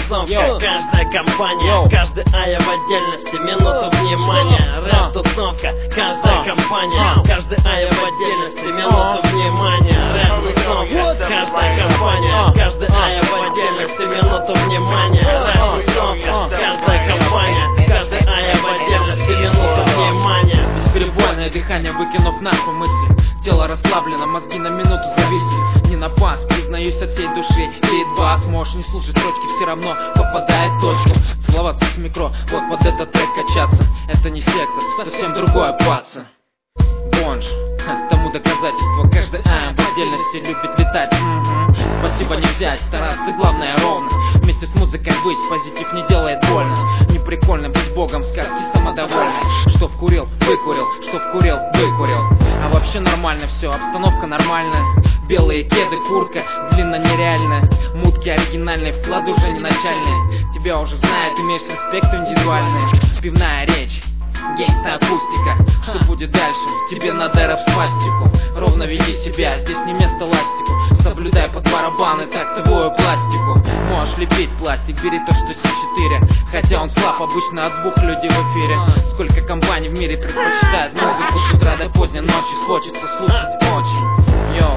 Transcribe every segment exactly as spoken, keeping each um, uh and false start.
тусовка, каждая компания, каждый ая в отдельности, минуту внимания. Рэп-тусовка, каждая компания, каждый ая в отдельности, минуту внимания. Рэп-тусовка, каждая компания, каждый ая в отдельности, минуту внимания. Рэп-тусовка, каждая компания, каждый ая в отдельности, минуту внимания. Бесперебойное дыхание, выкинув нахуй мысли. Тело расслаблено, мозги на минуту зависли. Не на пас, признаюсь от всей души. Бит-бас, можешь не слушать строчки, все равно попадает в точку. Целоваться с микро, вот под этот трек качаться. Это не сектор, совсем другое паца. Бонж, тому доказательство. Каждый ай в отдельности любит летать. Угу. Спасибо не взять, стараться главное ровно. Вместе с музыкой высь, позитив не делает больно. Не прикольно быть богом сказки самодовольной. Что вкурил, выкурил, что вкурил, выкурил. А вообще нормально все, обстановка нормальная. Белые кеды, куртка, длинно нереальная. Мутки оригинальные, вклады уже не начальные. Тебя уже знают, имеешь респект индивидуальный. Пивная речь, гейста акустика. Что будет дальше? Тебе надо рэп-спастику. Ровно веди себя, здесь не место ластику. Соблюдай под барабаны тактовую пластику. Можешь лепить пластик, бери то, что си четыре. Хотя он слаб, обычно от двух людей в эфире. Сколько компаний в мире предпочитают музыку с утра до поздней ночи. Хочется слушать очень. Йоу.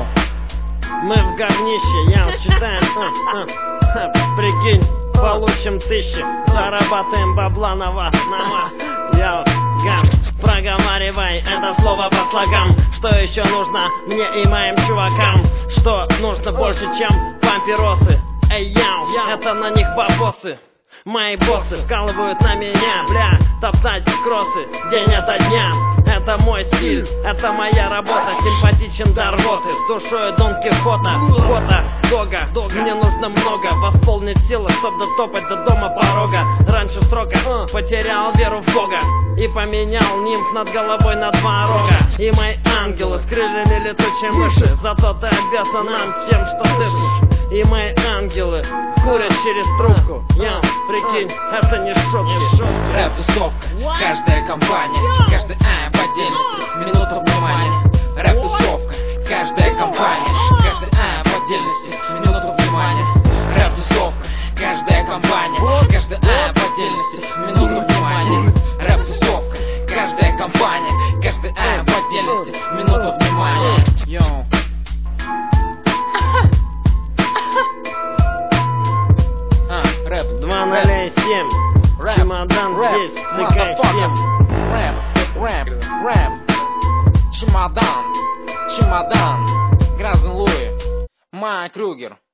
Мы в говнище, я читаю, а, а, прикинь, получим тысячи, зарабатываем бабла на вас, на вас. Йоу, гам, проговаривай это слово по слогам. Что еще нужно мне и моим чувакам? Что нужно больше, чем памперосы? Эй, яу, это на них бабосы. Мои боссы вкалывают на меня, бля, топтать кроссы день ото дня. Это мой стиль, это моя работа, симпатичен до рвоты, с душой Дон Кихота, фото, дога, мне нужно много, восполнить силы, чтоб дотопать до дома порога. Раньше срока потерял веру в Бога и поменял нимф над головой на два рога. И мои ангелы с крыльями летучей мыши, зато ты обязан нам тем, что дышишь. И мои ангелы курят через трубку. Я, прикинь, это не шутки. Рэп-тусовка, каждая компания, каждый ай в отдельности, минута внимания. Рэп-тусовка, каждая компания, каждый ай в отдельности, минута внимания. Рэп-тусовка, каждая компания, каждый ай в отдельности, минута внимания. Рэп-тусовка, каждая компания, каждый ай в отдельности, минута внимания. Йоу. два ноль семь, чемодан здесь, тыкай всем. Рэп, рэп, рэп, чемодан, чемодан, Грозен Луи, Майк Крюгер.